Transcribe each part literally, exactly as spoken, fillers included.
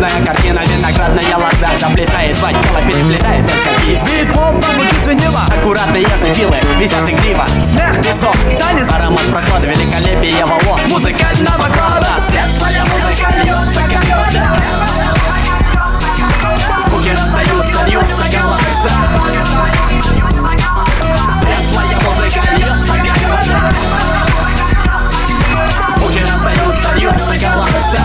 Нежная картина, виноградная лоза заплетает два тела, переплетает только бит. Бит-поп звучит свиньево, аккуратные запилы висят игриво. смех, песок, танец, аромат прохлады, великолепие волос музыкального клада. Светлая музыка льется, как вода. Звуки раздаются, льются голоса. Светлая музыка льется, как вода. Звуки раздаются, льются голоса.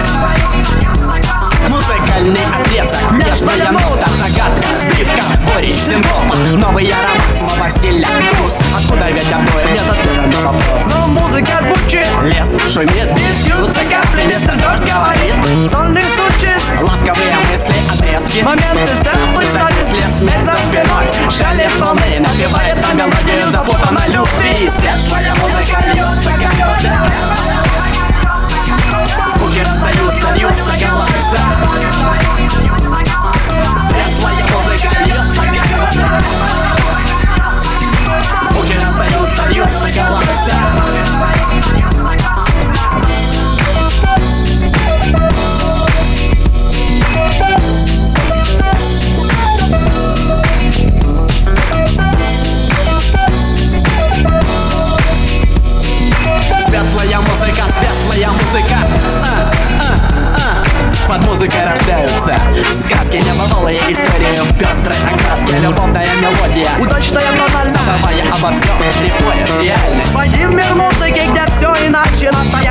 Музыкальный отрезок, нежная нота, загадка, сбивка, горечь, синкопа. Новый аромат, снова стиля, вкус. Откуда ветер дует, нет ответа на вопрос. Но музыка звучит, лес шумит, бьются капли, мистер Дождь говорит, сонный стучит, ласковые мысли, отрезки, моменты, сэмплы, зависли, смех за спиной. Шелест волны напевает на мелодию запутанной любви. Светлая музыка льется, как вода. Звуки раздаются, льются голоса. Светлая музыка льется, как вода. Звуки раздаются, льются голоса. Светлая музыка, светлая музыка. а, а, а. Под музыкой рождаются сказки, небывалые истории в пестрой окраске. Любовная мелодия, удачная тональность, забывая обо всем, рифмуешь реальность. войди в мир музыки, где все иначе. Настоящая